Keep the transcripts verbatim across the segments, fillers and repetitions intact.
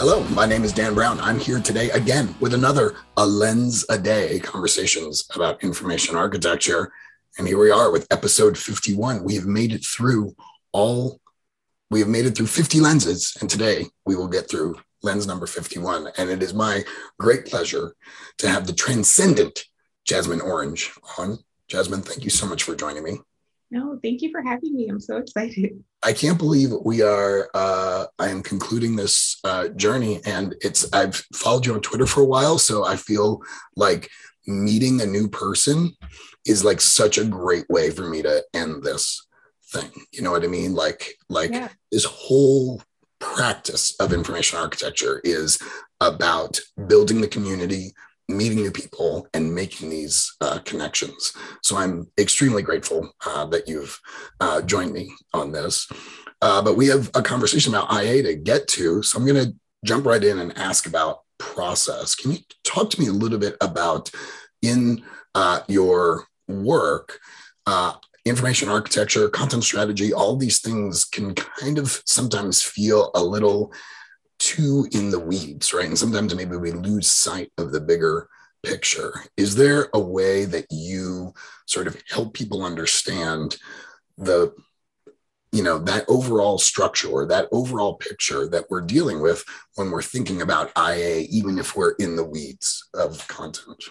Hello, my name is Dan Brown. I'm here today again with another A Lens a Day conversations about information architecture. And here we are with episode fifty-one. We have made it through all, we have made it through fifty lenses. And today we will get through lens number fifty-one. And it is my great pleasure to have the transcendent Jasmine Orange on. Jasmine, thank you so much for joining me. No, thank you for having me. I'm so excited. I can't believe we are, uh, I am concluding this uh, journey, and it's, I've followed you on Twitter for a while. So I feel like meeting a new person is like such a great way for me to end this thing. You know what I mean? Like, like yeah. This whole practice of information architecture is about building the community, meeting new people, and making these uh, connections. So I'm extremely grateful uh, that you've uh, joined me on this. Uh, but we have a conversation about I A to get to. So I'm going to jump right in and ask about process. Can you talk to me a little bit about in uh, your work, uh, information architecture, content strategy, all these things can kind of sometimes feel a little too in the weeds, right? And sometimes maybe we lose sight of the bigger picture. Is there a way that you sort of help people understand the, you know, that overall structure or that overall picture that we're dealing with when we're thinking about I A, even if we're in the weeds of content?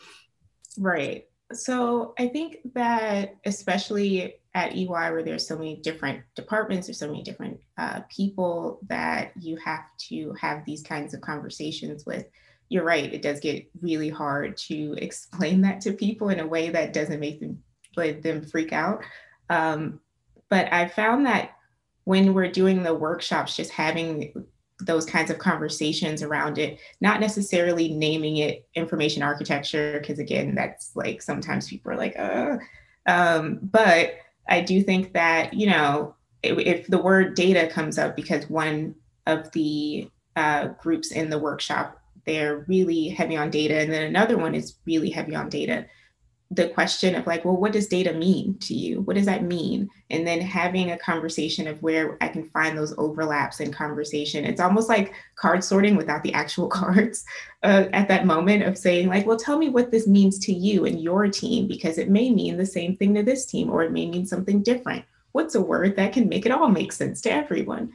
Right. So I think that especially at E Y, where there's so many different departments, there's so many different uh, people that you have to have these kinds of conversations with. You're right, it does get really hard to explain that to people in a way that doesn't make them, let them freak out. Um, but I found that when we're doing the workshops, just having those kinds of conversations around it, not necessarily naming it information architecture, because again, that's like, sometimes people are like, uh, um, but I do think that, you know, if, if the word data comes up, because one of the uh, groups in the workshop, they're really heavy on data, and then another one is really heavy on data. The question of like, well, what does data mean to you? What does that mean? And then having a conversation of where I can find those overlaps in conversation. It's almost like card sorting without the actual cards uh, at that moment of saying like, well, tell me what this means to you and your team, because it may mean the same thing to this team, or it may mean something different. What's a word that can make it all make sense to everyone?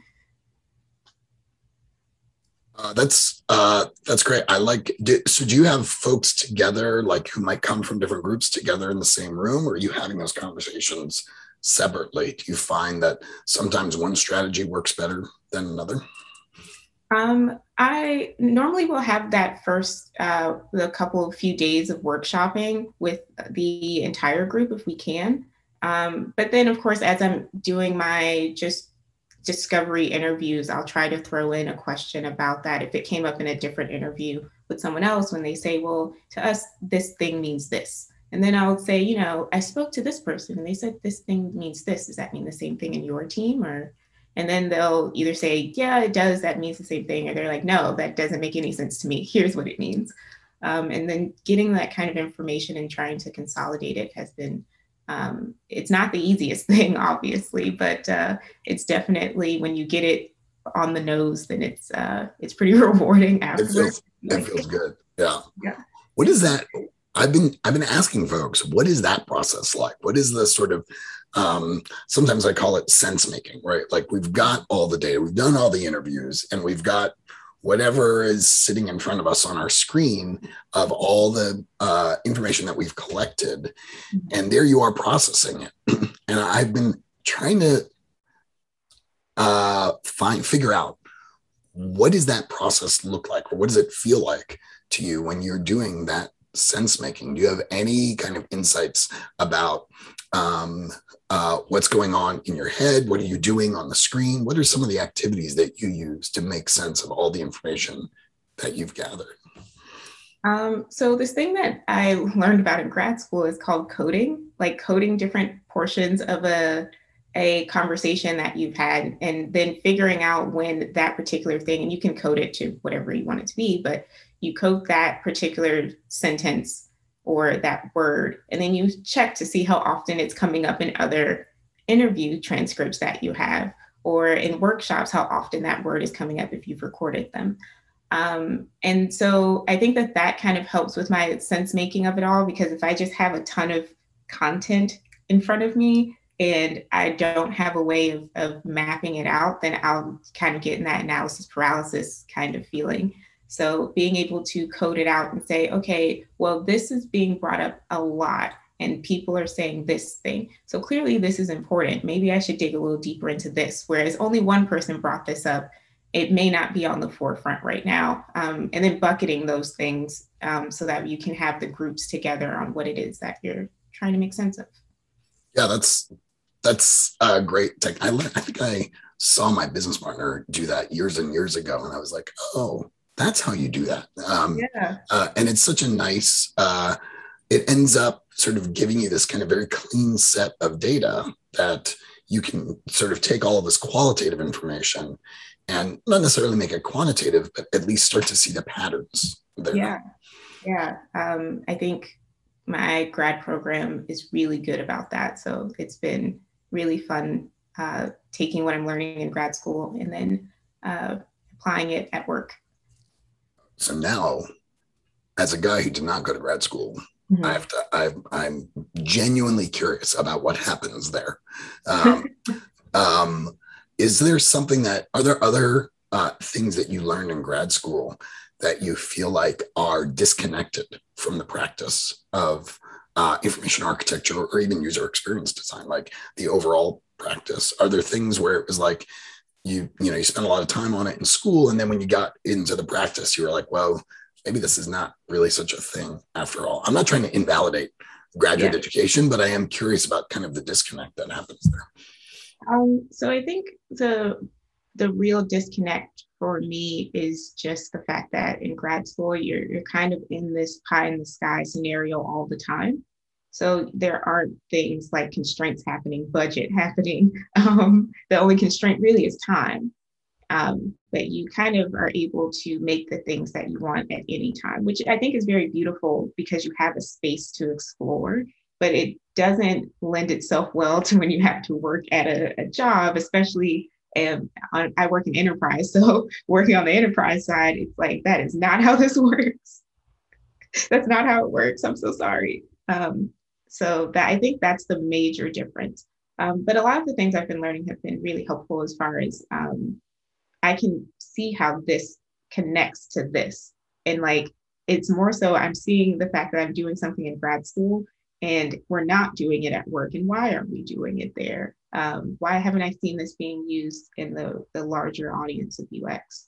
Uh, that's uh, that's great. I like. Do, so, do you have folks together, like who might come from different groups, together in the same room, or are you having those conversations separately? Do you find that sometimes one strategy works better than another? Um, I normally will have that first, uh, the couple of few days of workshopping with the entire group if we can. Um, but then, of course, as I'm doing my just discovery interviews, I'll try to throw in a question about that if it came up in a different interview with someone else, when they say, well, to us, this thing means this. And then I'll say, you know, I spoke to this person and they said this thing means this. Does that mean the same thing in your team? Or, and then they'll either say, yeah, it does, that means the same thing. Or they're like, no, that doesn't make any sense to me. Here's what it means. Um, and then getting that kind of information and trying to consolidate it has been Um, it's not the easiest thing, obviously, but uh, it's definitely, when you get it on the nose, then it's uh, it's pretty rewarding afterwards. It feels, it feels good. Yeah. Yeah. What is that? I've been I've been asking folks, what is that process like? What is the sort of um, sometimes I call it sense making, right? Like we've got all the data, we've done all the interviews, and we've got whatever is sitting in front of us on our screen of all the uh, information that we've collected. And there you are processing it. And I've been trying to uh, find, figure out, what does that process look like? Or what does it feel like to you when you're doing that sense making? Do you have any kind of insights about um, uh, what's going on in your head? What are you doing on the screen? What are some of the activities that you use to make sense of all the information that you've gathered? Um, so this thing that I learned about in grad school is called coding, like coding different portions of a, a conversation that you've had, and then figuring out when that particular thing, and you can code it to whatever you want it to be, but you code that particular sentence or that word, and then you check to see how often it's coming up in other interview transcripts that you have, or in workshops, how often that word is coming up if you've recorded them. Um, and so I think that that kind of helps with my sense making of it all, because if I just have a ton of content in front of me and I don't have a way of, of mapping it out, then I'll kind of get in that analysis paralysis kind of feeling. So being able to code it out and say, okay, well, this is being brought up a lot and people are saying this thing. So clearly this is important. Maybe I should dig a little deeper into this, whereas only one person brought this up. It may not be on the forefront right now. Um, and then bucketing those things um, so that you can have the groups together on what it is that you're trying to make sense of. Yeah, that's that's a great tech. I learned, I think I saw my business partner do that years and years ago. And I was like, oh, that's how you do that. Um, yeah. Uh, and it's such a nice, uh, it ends up sort of giving you this kind of very clean set of data that you can sort of take all of this qualitative information and not necessarily make it quantitative, but at least start to see the patterns there. Yeah, yeah. Um, I think my grad program is really good about that. So it's been really fun uh, taking what I'm learning in grad school and then uh, applying it at work. So now, as a guy who did not go to grad school, mm-hmm. I have to, I, I'm genuinely curious about what happens there. Um, um, Is there something that, are there other uh, things that you learned in grad school that you feel like are disconnected from the practice of uh, information architecture or even user experience design, like the overall practice? Are there things where it was like, you, you know, you spent a lot of time on it in school, and then when you got into the practice, you were like, well, maybe this is not really such a thing after all. I'm not trying to invalidate graduate yeah. education, but I am curious about kind of the disconnect that happens there. Um, so I think the the real disconnect for me is just the fact that in grad school, you're you're kind of in this pie in the sky scenario all the time. So there aren't things like constraints happening, budget happening. Um, the only constraint really is time. Um, but you kind of are able to make the things that you want at any time, which I think is very beautiful because you have a space to explore. But it doesn't lend itself well to when you have to work at a, a job, especially um, on, I work in enterprise. So working on the enterprise side, it's like, that is not how this works. That's not how it works. I'm so sorry. Um, so that I think that's the major difference. Um, but a lot of the things I've been learning have been really helpful as far as um, I can see how this connects to this. And like, it's more so I'm seeing the fact that I'm doing something in grad school and we're not doing it at work. And why aren't we doing it there? Um, why haven't I seen this being used in the, the larger audience of U X?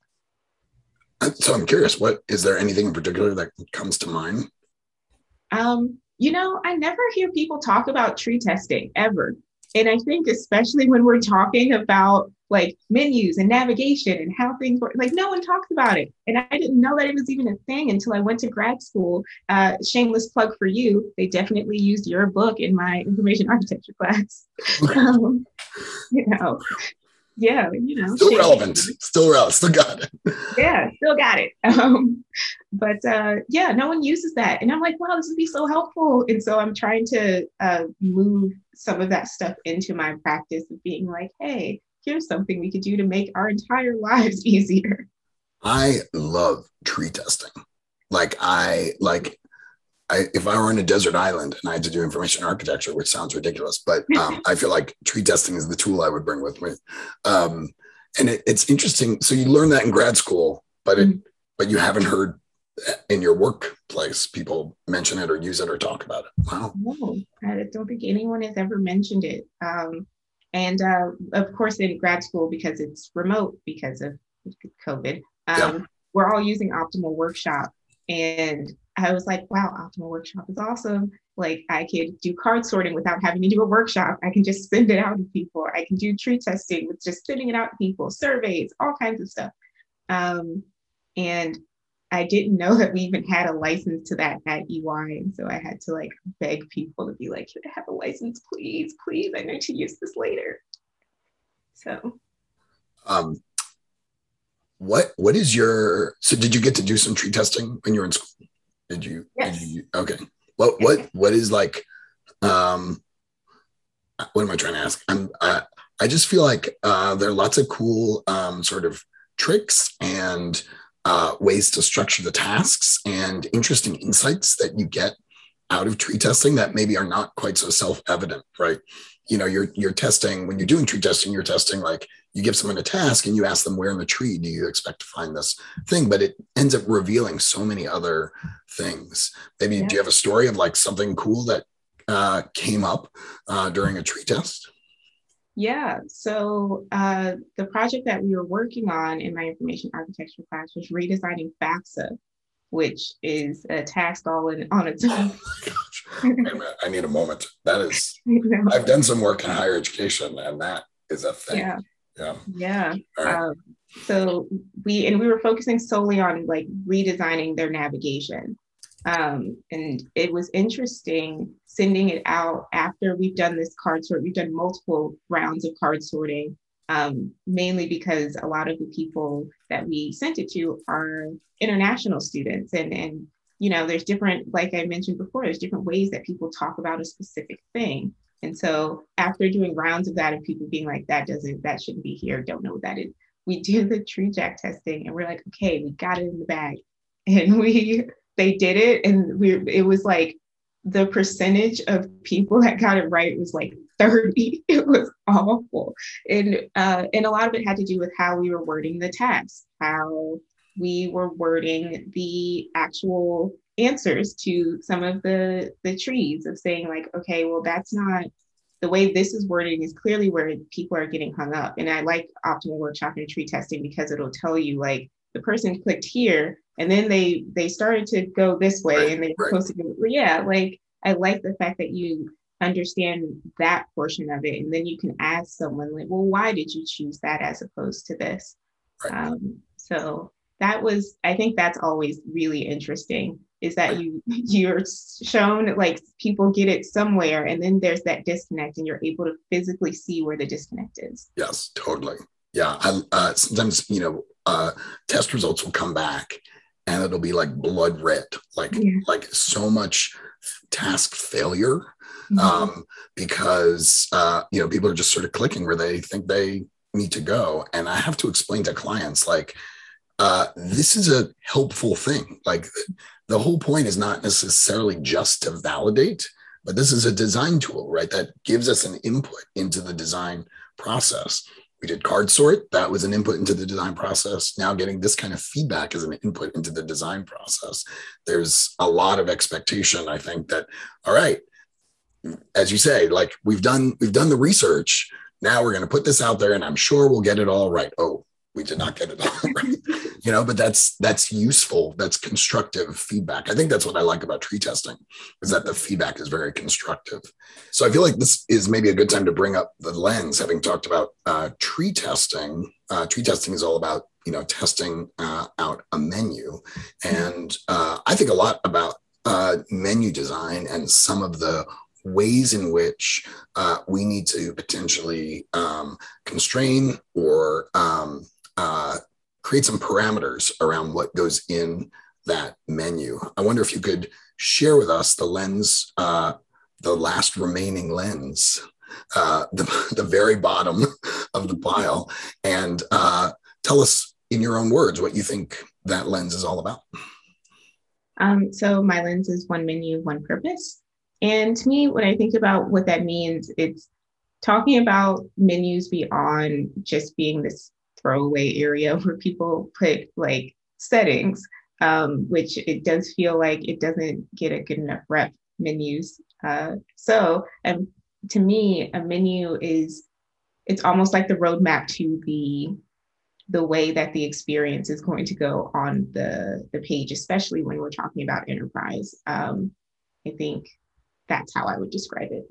So I'm curious, what is there anything in particular that comes to mind? Um, you know, I never hear people talk about tree testing ever. And I think especially when we're talking about like menus and navigation and how things work, like no one talks about it. And I didn't know that it was even a thing until I went to grad school. Uh, shameless plug for you. They definitely used your book in my information architecture class. um, you know, yeah, you know. Still relevant, still relevant, still got it. Yeah, still got it. Um, but uh, yeah, no one uses that. And I'm like, wow, this would be so helpful. And so I'm trying to uh, move some of that stuff into my practice of being like, hey, here's something we could do to make our entire lives easier. I love tree testing. Like I, like I, if I were on a desert island and I had to do information architecture, which sounds ridiculous, but um, I feel like tree testing is the tool I would bring with me. Um, and it, it's interesting. So you learn that in grad school, but it, mm-hmm. but you haven't heard in your workplace people mention it or use it or talk about it. Wow. No, I don't think anyone has ever mentioned it. Um, and uh, of course, in grad school, because it's remote because of COVID, um, yeah. we're all using Optimal Workshop. And I was like, wow, Optimal Workshop is awesome. Like I could do card sorting without having to do a workshop. I can just send it out to people. I can do tree testing with just sending it out to people, surveys, all kinds of stuff. Um, and I didn't know that we even had a license to that at E Y. And so I had to like beg people to be like, can I have a license, please, please? I need to use this later. So. Um, what, what is your, so did you get to do some tree testing when you were in school? Did you, yes. did you okay. What, what, what is like, um, what am I trying to ask? I'm, uh, I just feel like uh, there are lots of cool um, sort of tricks and uh, ways to structure the tasks and interesting insights that you get out of tree testing that maybe are not quite so self-evident, right? You know, you're you're testing, when you're doing tree testing, you're testing like you give someone a task and you ask them, where in the tree do you expect to find this thing? But it ends up revealing so many other things. Maybe yeah. Do you have a story of like something cool that uh, came up uh, during a tree test? Yeah, so uh, the project that we were working on in my information architecture class was redesigning FAFSA, which is a task all in, on its own. Oh my gosh. Wait a minute, I need a moment. That is, I've done some work in higher education, and that is a thing. Yeah. Yeah. Yeah. Right. Um, so we, and we were focusing solely on like redesigning their navigation. Um, and it was interesting sending it out after we've done this card sort. We've done multiple rounds of card sorting, um, mainly because a lot of the people that we sent it to are international students. And, and, you know, there's different, like I mentioned before, there's different ways that people talk about a specific thing. And so after doing rounds of that and people being like, that doesn't, that shouldn't be here, don't know what that is, we do the TreeJack testing and we're like, okay, we got it in the bag. And we, they did it. And we, it was like the percentage of people that got it right was like thirty. It was awful. And, uh, and a lot of it had to do with how we were wording the task, how we were wording the actual answers to some of the, the trees of saying like, okay, well, that's not the way this is worded is clearly where people are getting hung up. And I like optimal workshop and tree testing because it'll tell you like the person clicked here and then they they started to go this way right, and they're right. supposed to go, yeah, like I like the fact that you understand that portion of it. And then you can ask someone like, well, why did you choose that as opposed to this? Right. Um, so that was, I think that's always really interesting is that you, you're shown like people get it somewhere and then there's that disconnect and you're able to physically see where the disconnect is. Yes, totally. Yeah. I, uh, sometimes, you know, uh, test results will come back and it'll be like blood red, like, yeah. like so much task failure mm-hmm. um, because, uh, you know, people are just sort of clicking where they think they need to go. And I have to explain to clients, like, uh, this is a helpful thing. Like the whole point is not necessarily just to validate, but this is a design tool, right? That gives us an input into the design process. We did card sort, that was an input into the design process. Now getting this kind of feedback is an input into the design process. There's a lot of expectation, I think, that, all right, as you say, like we've done, we've done the research. Now we're going to put this out there and I'm sure we'll get it all right. Oh, we did not get it all right. You know, but that's, that's useful. That's constructive feedback. I think that's what I like about tree testing is that the feedback is very constructive. So I feel like this is maybe a good time to bring up the lens, having talked about uh, tree testing. Uh, tree testing is all about, you know, testing uh, out a menu. And uh, I think a lot about uh, menu design and some of the ways in which uh, we need to potentially um, constrain or um, uh, create some parameters around what goes in that menu. I wonder if you could share with us the lens, uh, the last remaining lens, uh, the, the very bottom of the pile, and uh, tell us in your own words what you think that lens is all about. Um, so my lens is one menu, one purpose. And to me, when I think about what that means, it's talking about menus beyond just being this throwaway area where people put like settings, um, which it does feel like it doesn't get a good enough rep, menus. Uh, so um, to me, a menu is, it's almost like the roadmap to the the way that the experience is going to go on the, the page, especially when we're talking about enterprise. Um, I think that's how I would describe it.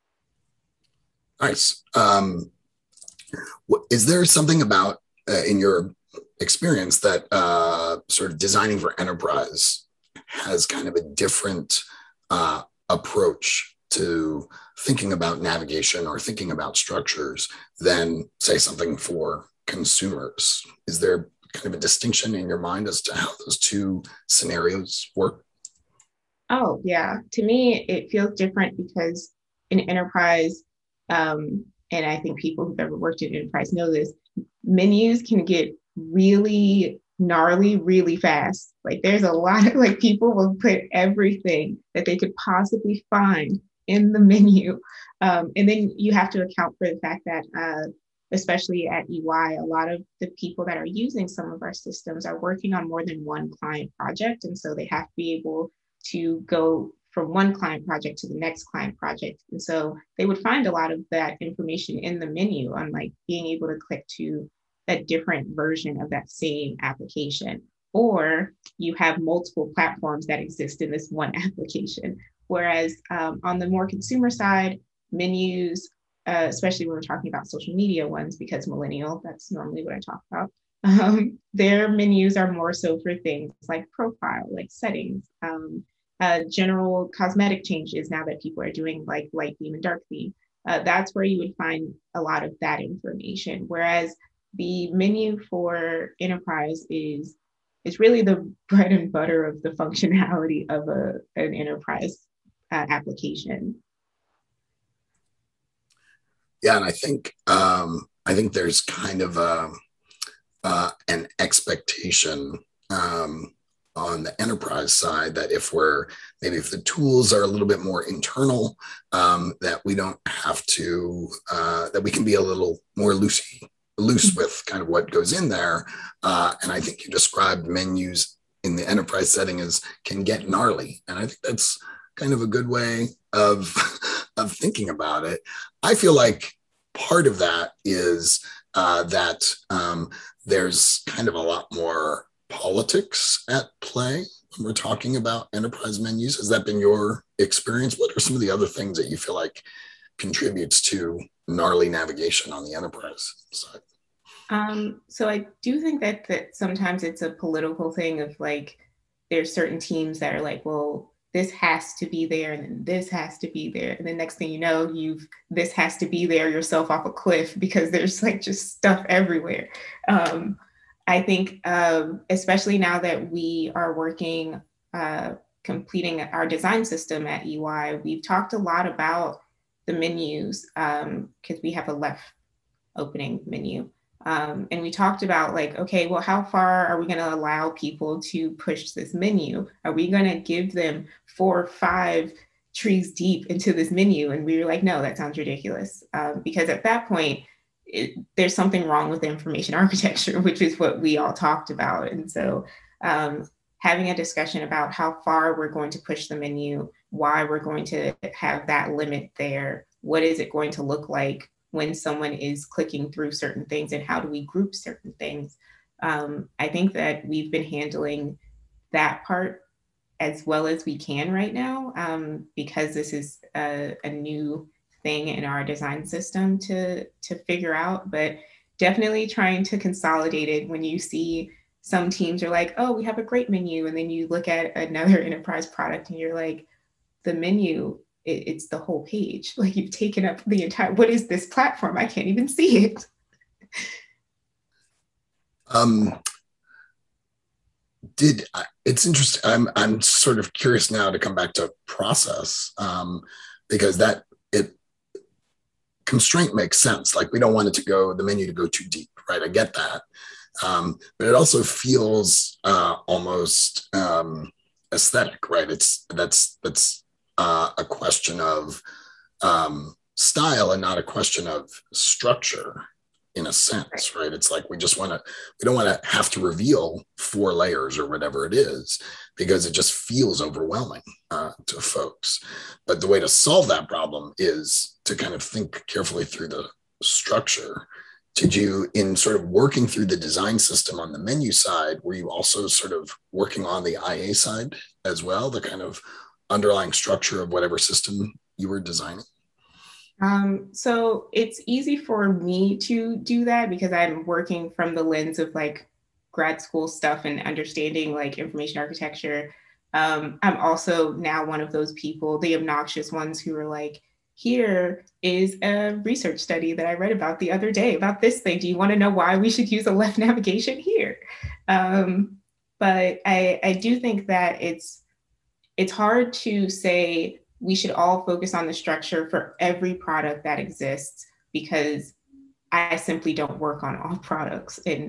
Nice. Um, is there something about, uh, in your experience, that uh, sort of designing for enterprise has kind of a different uh, approach to thinking about navigation or thinking about structures than, say, something for consumers? Is there kind of a distinction in your mind as to how those two scenarios work? Oh, yeah. To me, it feels different because in enterprise, um, and I think people who've ever worked in enterprise know this, menus can get really gnarly really fast. Like there's a lot of like people will put everything that they could possibly find in the menu. Um, and then you have to account for the fact that, uh, especially at E Y, a lot of the people that are using some of our systems are working on more than one client project. And so they have to be able to go from one client project to the next client project. And so they would find a lot of that information in the menu, on like being able to click to a different version of that same application. Or you have multiple platforms that exist in this one application. Whereas um, on the more consumer side, menus, uh, especially when we're talking about social media ones, because millennial, that's normally what I talk about. Um, their menus are more so for things like profile, like settings, um, uh, general cosmetic changes now that people are doing like light theme and dark theme. Uh, that's where you would find a lot of that information. Whereas the menu for enterprise is is really the bread and butter of the functionality of a, an enterprise uh, application. Yeah, and I think um, I think there's kind of a, uh, an expectation um, on the enterprise side that if we're maybe if the tools are a little bit more internal, um, that we don't have to uh, that we can be a little more loosey loose with kind of what goes in there. Uh, and I think you described menus in the enterprise setting as can get gnarly, and I think that's kind of a good way of of thinking about it. I feel like part of that is uh, that um, there's kind of a lot more politics at play when we're talking about enterprise menus. Has that been your experience? What are some of the other things that you feel like contributes to gnarly navigation on the enterprise side? Um, so I do think that that sometimes it's a political thing of like, there's certain teams that are like, well, this has to be there, and then this has to be there. And the next thing you know, you've this has to be there yourself off a cliff because there's like just stuff everywhere. Um, I think, um, especially now that we are working, uh, completing our design system at E Y, we've talked a lot about the menus because um, we have a left opening menu. Um, and we talked about like, okay, well, how far are we going to allow people to push this menu? Are we going to give them four or five trees deep into this menu? And we were like, no, that sounds ridiculous. Um, because at that point, it, there's something wrong with the information architecture, which is what we all talked about. And so um, having a discussion about how far we're going to push the menu, why we're going to have that limit there, what is it going to look like when someone is clicking through certain things, and how do we group certain things? Um, I think that we've been handling that part as well as we can right now, um, because this is a, a new thing in our design system to, to figure out, but definitely trying to consolidate it. When you see some teams are like, oh, we have a great menu. And then you look at another enterprise product and you're like, the menu, it, it's the whole page. Like you've taken up the entire, what is this platform? I can't even see it. Um, did it's interesting. I'm I'm sort of curious now to come back to process um, because that it constraint makes sense. Like we don't want it to go the menu to go too deep, right? I get that, um, but it also feels uh, almost um, aesthetic, right? It's that's that's uh, a question of um, style and not a question of structure. In a sense, right? It's like we just want to, we don't want to have to reveal four layers or whatever it is because it just feels overwhelming uh, to folks. But the way to solve that problem is to kind of think carefully through the structure. Did you, in sort of working through the design system on the menu side, were you also sort of working on the I A side as well, the kind of underlying structure of whatever system you were designing? Um, so it's easy for me to do that because I'm working from the lens of like grad school stuff and understanding like information architecture. Um, I'm also now one of those people, the obnoxious ones who are like, here is a research study that I read about the other day about this thing. Do you want to know why we should use a left navigation here? Um, but I, I do think that it's it's hard to say we should all focus on the structure for every product that exists because I simply don't work on all products. And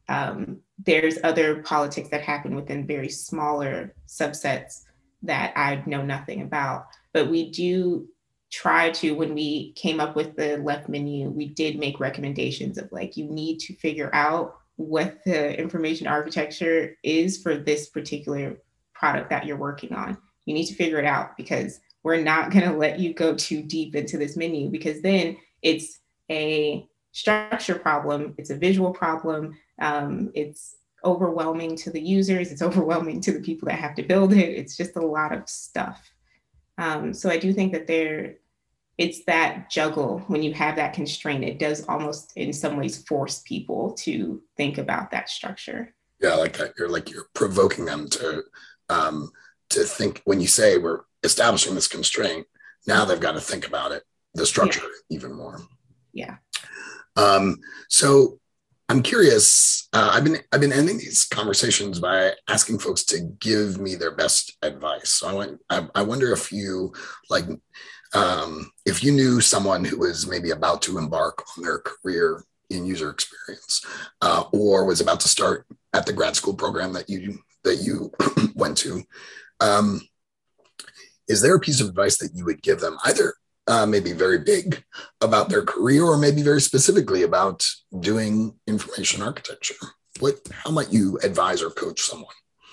Um, there's other politics that happen within very smaller subsets that I know nothing about. But we do try to, when we came up with the left menu, we did make recommendations of like, you need to figure out what the information architecture is for this particular product that you're working on. You need to figure it out, because we're not going to let you go too deep into this menu, because then it's a structure problem, it's a visual problem, um, it's overwhelming to the users, it's overwhelming to the people that have to build it. It's just a lot of stuff. Um, so I do think that there, it's that juggle. When you have that constraint, it does almost in some ways force people to think about that structure. Yeah, like that. You're like you're provoking them to um, to think. When you say we're establishing this constraint, now they've got to think about it, the structure, yeah. even more. Yeah. Um, so I'm curious. Uh, I've been I've been ending these conversations by asking folks to give me their best advice. So I want I, I wonder if you like. Um, if you knew someone who was maybe about to embark on their career in user experience, uh, or was about to start at the grad school program that you that you went to, um, is there a piece of advice that you would give them, either uh, maybe very big about their career, or maybe very specifically about doing information architecture? What, how might you advise or coach someone?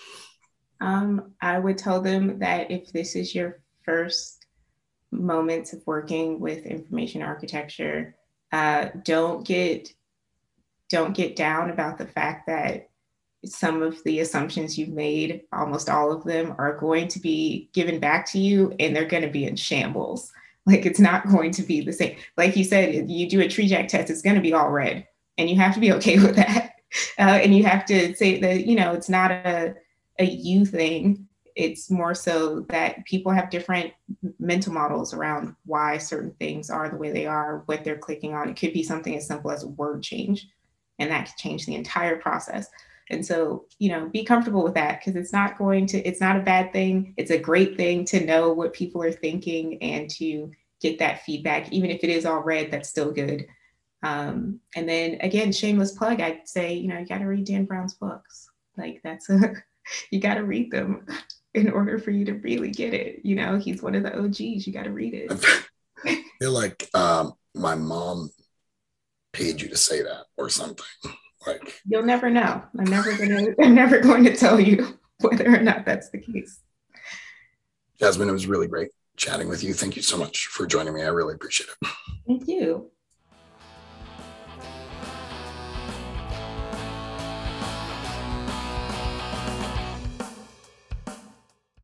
Um, I would tell them that if this is your first moments of working with information architecture, uh, don't get don't get down about the fact that some of the assumptions you've made, almost all of them, are going to be given back to you, and they're going to be in shambles. Like, it's not going to be the same. Like you said, if you do a TreeJack test, it's going to be all red, and you have to be okay with that. Uh, and you have to say that, you know, it's not a a you thing. It's more so that people have different mental models around why certain things are the way they are, what they're clicking on. It could be something as simple as a word change, and that could change the entire process. And so, you know, be comfortable with that, because it's not going to, it's not a bad thing. It's a great thing to know what people are thinking and to get that feedback. Even if it is all red, that's still good. Um, and then again, shameless plug, I'd say, you know, you got to read Dan Brown's books. Like, that's a, you got to read them in order for you to really get it. You know, he's one of the O Gs. You got to read it. I feel like um, my mom paid you to say that or something. Like, you'll never know. I'm never gonna. I'm never going to tell you whether or not that's the case. Jasmine, it was really great chatting with you. Thank you so much for joining me. I really appreciate it. Thank you.